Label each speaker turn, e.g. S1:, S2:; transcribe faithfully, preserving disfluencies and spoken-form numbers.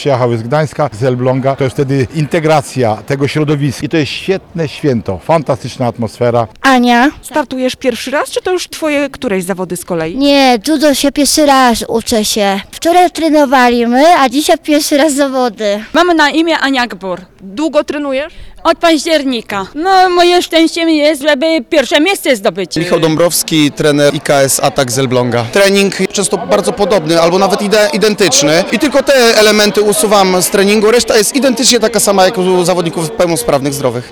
S1: Przyjechały z Gdańska, z Elbląga, to jest wtedy integracja tego środowiska i to jest świetne święto, fantastyczna atmosfera.
S2: Ania?
S3: Startujesz pierwszy raz, czy to już twoje któreś zawody z kolei?
S2: Nie, judo się pierwszy raz uczę się. Wczoraj trenowaliśmy, a dzisiaj pierwszy raz zawody.
S4: Mamy na imię Ania Gbur.
S3: Długo trenujesz?
S4: Od października. No moje szczęściem jest, żeby pierwsze miejsce zdobyć.
S5: Michał Dąbrowski, trener I K S Atak z Elbląga. Trening często bardzo podobny, albo nawet ide identyczny i tylko te elementy usuwam z treningu, reszta jest identycznie taka sama jak u zawodników pełnosprawnych, zdrowych.